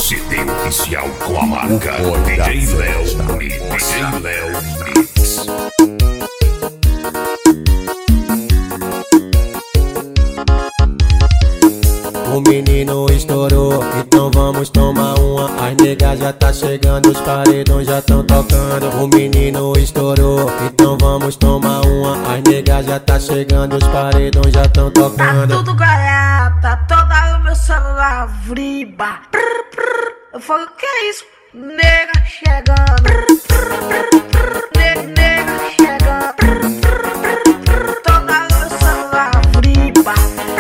CD oficial com a marca DJ Léo Mix. DJ Léo Mix. O menino estourou, então vamos tomar uma. As negas já tá chegando, os paredões já tão tocando. O menino estourou, então vamos tomar uma. As negas já tá chegando, os paredões já tão tocando. Tá tudo garata, toda o meu celular vriba. Eu falo, que é isso? Nega chegando. Nega chegando. Toda o meu celular vriba.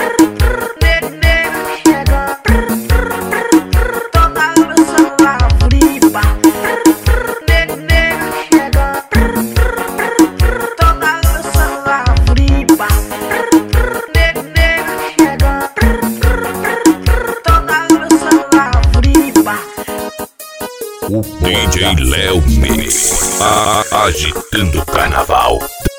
O DJ Léo Mix, agitando o carnaval.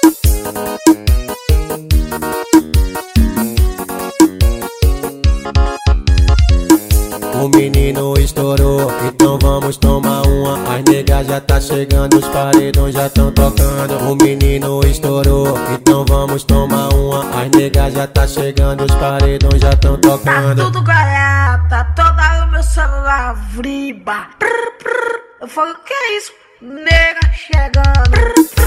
O menino estourou, então vamos tomar uma. As negas já tá chegando, os paredões já tão tocando. O menino estourou, então vamos tomar uma. As negas já tá chegando, os paredões já tão tocando. Tá tudo garata, toda o meu celular vriba. Eu falo, que é isso? Nega chegando.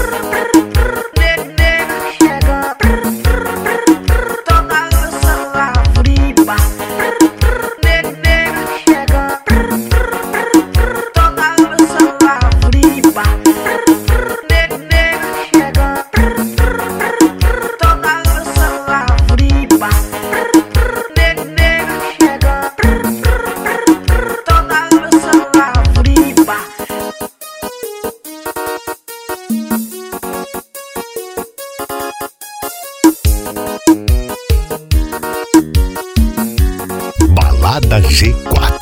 Nega chegando. Toda o meu celular vriba. Nega chegando. Toda o meu celular vriba. Nega chegando. Toda o meu celular vriba. Nega chegando. Toda o meu celular vriba. Balada G4.